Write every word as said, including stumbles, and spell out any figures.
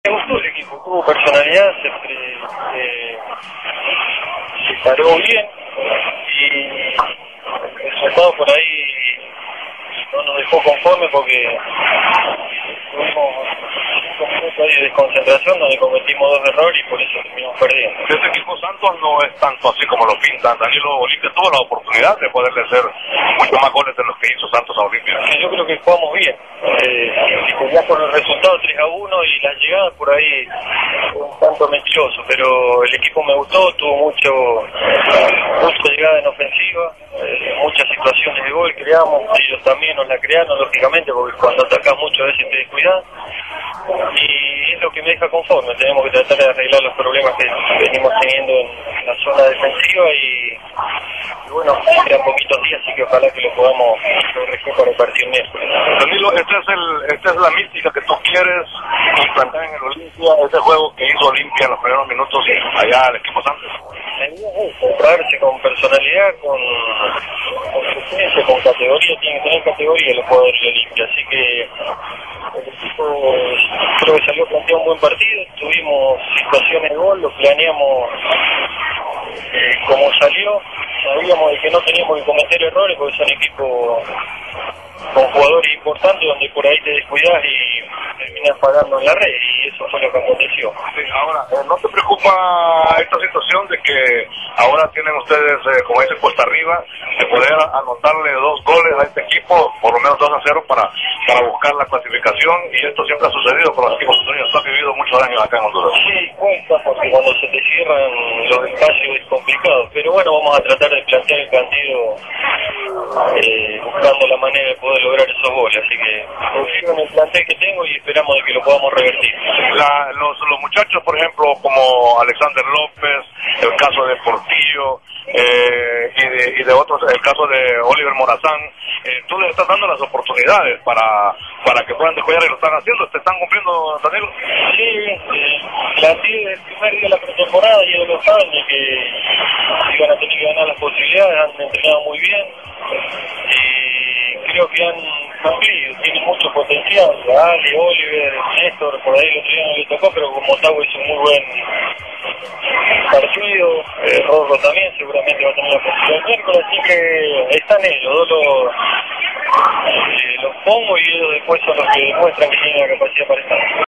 Me gustó el equipo, tuvo personalidad, se, eh, se paró bien y el resultado por ahí no nos dejó conforme porque tuvimos cinco minutos ahí de desconcentración donde cometimos dos errores y por eso terminamos perdiendo. Este equipo Santos no es tanto así como lo pintan. Danilo Olimpia tuvo la oportunidad de poderle hacer muchos más goles de los que hizo Santos a Olimpia. Yo creo que jugamos bien, eh, ya por el resultado tres a uno y las llegadas por ahí un tanto mentiroso, pero el equipo me gustó, tuvo mucho mucha llegada en ofensiva, eh, muchas situaciones de gol creamos, ellos también nos la crearon lógicamente porque cuando atacas mucho a veces te descuidas y es lo que me deja conforme. Tenemos que tratar de arreglar los problemas que venimos teniendo en la zona defensiva y, y bueno, quedan poquitos días, así que ojalá que lo podamos corregir para el partido miércoles. Danilo, esta es, el, esta es la mística que tú quieres implantar en el Olimpia, ese juego que hizo Olimpia en los primeros minutos allá al equipo Santos. Traerse con personalidad, con, con presencia, con categoría, tiene que tener categoría los jugadores de Olimpia, así que el equipo creo que salió planteado un buen partido, tuvimos situaciones de gol, lo planeamos eh, como salió, sabíamos de que no teníamos que cometer errores porque son equipos con jugadores importantes donde por ahí te descuidas y terminas pagando en la red y eso fue lo que aconteció. Sí, ahora, eh, ¿no te preocupa esta situación de que ahora tienen ustedes, eh, como dicen, cuesta arriba, de poder anotarle dos goles a este equipo, por lo menos dos a cero para, para buscar la clasificación? Y esto siempre ha sucedido con los equipos hondureños, tú has vivido muchos años acá en Honduras. Sí, cuesta porque cuando se te cierran los espacios es complicado, pero bueno, vamos a tratar de plantear el partido eh, buscando la manera de poder lograr esos goles, así que confío en el plantel que tengo y esperamos de que lo podamos revertir. La, los, los muchachos, por ejemplo, como Alexander López, el caso de Portillo eh, y, de, y de otros, el caso de Oliver Morazán, eh, tú les estás dando las oportunidades para para que puedan despegar y lo están haciendo. ¿Te están cumpliendo, Danilo? Sí, eh, la desde el primer día de la pretemporada y de los años que iban a tener que ganar las posibilidades, han entrenado muy bien y creo que han cumplido, tienen mucho potencial. Ale, Oliver, Néstor, por ahí el otro día no le tocó, pero como Tago hizo un muy buen partido, eh, Rorro también seguramente va a tener la posibilidad el miércoles, así que están ellos, dos los, eh, los pongo y ellos después son los que demuestran que tienen la capacidad para estar.